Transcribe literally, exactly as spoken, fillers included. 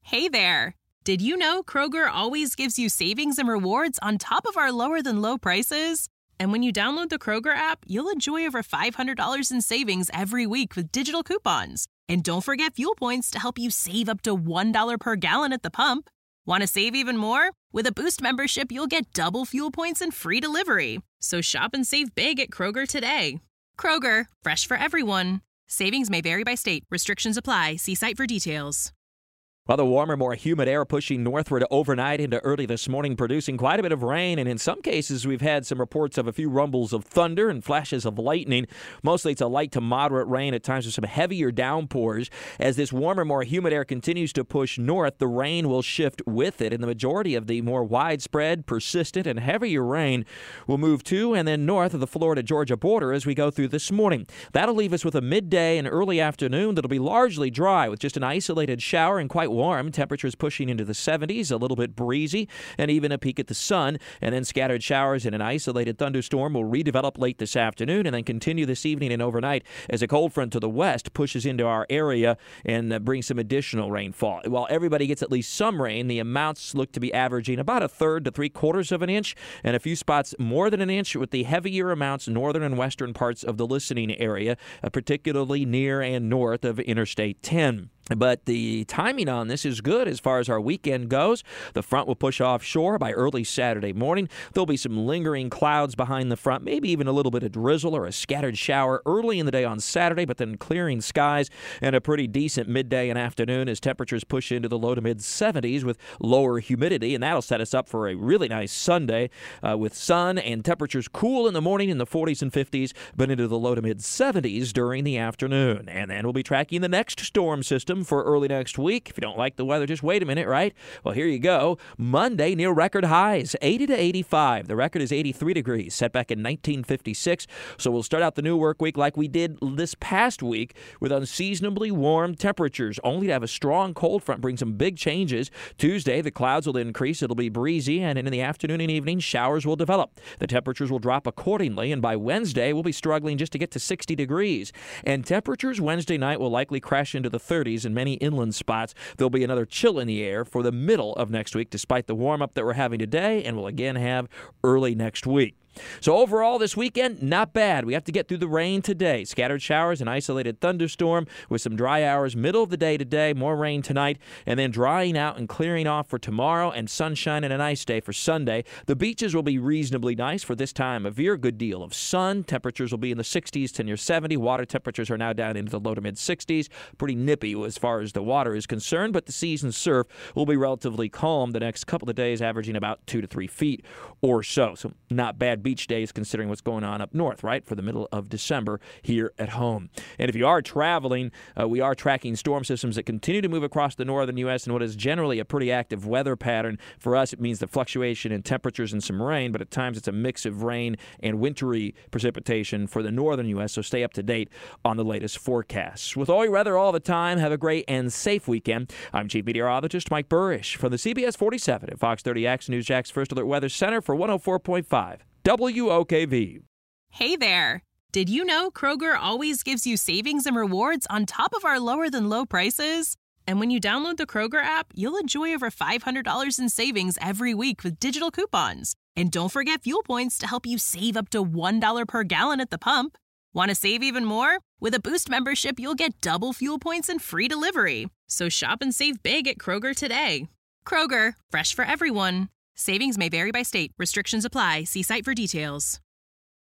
Hey there! Did you know Kroger always gives you savings and rewards on top of our lower-than-low prices? And when you download the Kroger app, you'll enjoy over five hundred dollars in savings every week with digital coupons. And don't forget fuel points to help you save up to one dollar per gallon at the pump. Want to save even more? With a Boost membership, you'll get double fuel points and free delivery. So shop and save big at Kroger today. Kroger, fresh for everyone. Savings may vary by state. Restrictions apply. See site for details. Well, the warmer, more humid air pushing northward overnight into early this morning, producing quite a bit of rain. And in some cases, we've had some reports of a few rumbles of thunder and flashes of lightning. Mostly it's a light to moderate rain, at times with some heavier downpours. As this warmer, more humid air continues to push north, the rain will shift with it. And the majority of the more widespread, persistent, and heavier rain will move to and then north of the Florida-Georgia border as we go through this morning. That'll leave us with a midday and early afternoon that'll be largely dry with just an isolated shower and quite warm. Temperatures pushing into the seventies, a little bit breezy, and even a peek at the sun. And then scattered showers and an isolated thunderstorm will redevelop late this afternoon and then continue this evening and overnight as a cold front to the west pushes into our area and uh, brings some additional rainfall. While everybody gets at least some rain, the amounts look to be averaging about a third to three quarters of an inch, and a few spots more than an inch, with the heavier amounts northern and western parts of the listening area, uh, particularly near and north of Interstate ten. But the timing on this is good as far as our weekend goes. The front will push offshore by early Saturday morning. There'll be some lingering clouds behind the front, maybe even a little bit of drizzle or a scattered shower early in the day on Saturday, but then clearing skies and a pretty decent midday and afternoon as temperatures push into the low to mid seventies with lower humidity, and that'll set us up for a really nice Sunday uh, with sun and temperatures cool in the morning in the forties and fifties, but into the low to mid seventies during the afternoon. And then we'll be tracking the next storm system for early next week. If you don't like the weather, just wait a minute, right? Well, here you go. Monday near record highs, eighty to eighty-five. The record is eighty-three degrees, set back in nineteen fifty-six. So we'll start out the new work week like we did this past week with unseasonably warm temperatures, only to have a strong cold front bring some big changes. Tuesday, the clouds will increase. It'll be breezy, and in the afternoon and evening, showers will develop. The temperatures will drop accordingly, and by Wednesday, we'll be struggling just to get to sixty degrees. And temperatures Wednesday night will likely crash into the thirties in many inland spots. There'll be another chill in the air for the middle of next week, despite the warm-up that we're having today, and we'll again have early next week. So overall this weekend, not bad. We have to get through the rain today. Scattered showers, an isolated thunderstorm with some dry hours middle of the day today, more rain tonight, and then drying out and clearing off for tomorrow, and sunshine and a nice day for Sunday. The beaches will be reasonably nice for this time of year. Good deal of sun. Temperatures will be in the sixties to near seventy. Water temperatures are now down into the low to mid sixties. Pretty nippy as far as the water is concerned, but the seas and surf will be relatively calm the next couple of days, averaging about two to three feet or so. So not bad beach days considering what's going on up north, right, for the middle of December here at home. And if you are traveling, uh, we are tracking storm systems that continue to move across the northern U S in what is generally a pretty active weather pattern. For us, it means the fluctuation in temperatures and some rain, but at times it's a mix of rain and wintry precipitation for the northern U S, so stay up to date on the latest forecasts. With all your weather all the time, have a great and safe weekend. I'm Chief Meteorologist Mike Burrish from the C B S forty-seven at Fox thirty X News Jack's First Alert Weather Center for one oh four point five W O K V. Hey there! Did you know Kroger always gives you savings and rewards on top of our lower-than-low prices? And when you download the Kroger app, you'll enjoy over five hundred dollars in savings every week with digital coupons. And don't forget fuel points to help you save up to one dollar per gallon at the pump. Want to save even more? With a Boost membership, you'll get double fuel points and free delivery. So shop and save big at Kroger today. Kroger, fresh for everyone. Savings may vary by state. Restrictions apply. See site for details.